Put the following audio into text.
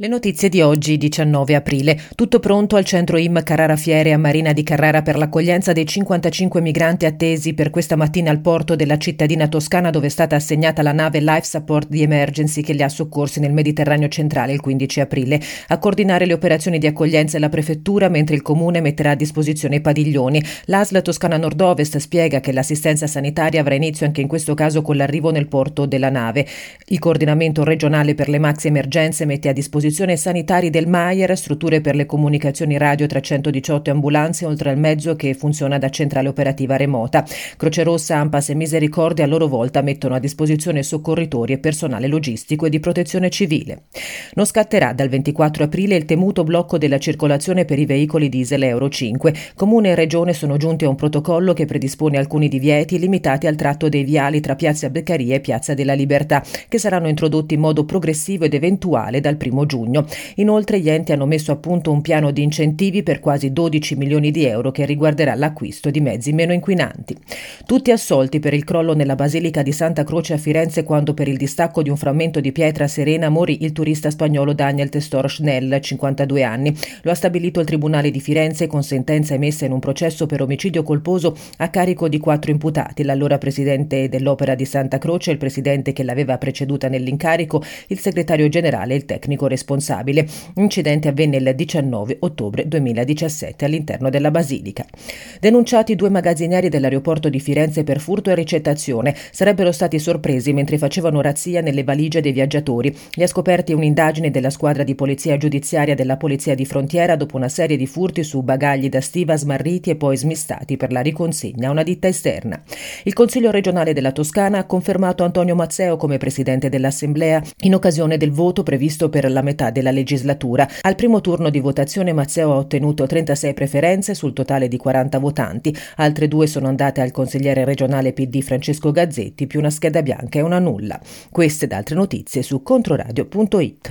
Le notizie di oggi, 19 aprile. Tutto pronto al centro IM Carrara Fiere a Marina di Carrara per l'accoglienza dei 55 migranti attesi per questa mattina al porto della cittadina toscana, dove è stata assegnata la nave Life Support di Emergency che li ha soccorsi nel Mediterraneo centrale il 15 aprile. A coordinare le operazioni di accoglienza è la prefettura, mentre il comune metterà a disposizione i padiglioni. L'ASL Toscana Nord-Ovest spiega che l'assistenza sanitaria avrà inizio anche in questo caso con l'arrivo nel porto della nave. Il coordinamento regionale per le maxi emergenze mette a disposizione sanitari del Maier, strutture per le comunicazioni radio 318 e ambulanze, oltre al mezzo che funziona da centrale operativa remota. Croce Rossa, ANPAS e Misericordia a loro volta mettono a disposizione soccorritori e personale logistico e di protezione civile. Non scatterà dal 24 aprile il temuto blocco della circolazione per i veicoli diesel Euro 5. Comune e Regione sono giunti a un protocollo che predispone alcuni divieti limitati al tratto dei viali tra Piazza Beccaria e Piazza della Libertà, che saranno introdotti in modo progressivo ed eventuale dal 1 giugno. Inoltre gli enti hanno messo a punto un piano di incentivi per quasi 12 milioni di euro che riguarderà l'acquisto di mezzi meno inquinanti. Tutti assolti per il crollo nella Basilica di Santa Croce a Firenze, quando per il distacco di un frammento di pietra serena morì il turista spagnolo Daniel Testor Schnell, 52 anni. Lo ha stabilito il Tribunale di Firenze con sentenza emessa in un processo per omicidio colposo a carico di 4 imputati: l'allora presidente dell'Opera di Santa Croce, il presidente che l'aveva preceduta nell'incarico, il segretario generale e il tecnico responsabile. L'incidente avvenne il 19 ottobre 2017 all'interno della Basilica. Denunciati 2 magazzinieri dell'aeroporto di Firenze per furto e ricettazione. Sarebbero stati sorpresi mentre facevano razzia nelle valigie dei viaggiatori. Li ha scoperti un'indagine della squadra di polizia giudiziaria della Polizia di Frontiera dopo una serie di furti su bagagli da stiva smarriti e poi smistati per la riconsegna a una ditta esterna. Il Consiglio regionale della Toscana ha confermato Antonio Mazzeo come presidente dell'Assemblea in occasione del voto previsto per la metà della legislatura. Al primo turno di votazione Mazzeo ha ottenuto 36 preferenze sul totale di 40 votanti. Altre 2 sono andate al consigliere regionale PD Francesco Gazzetti, più una scheda bianca e una nulla. Queste ed altre notizie su controradio.it.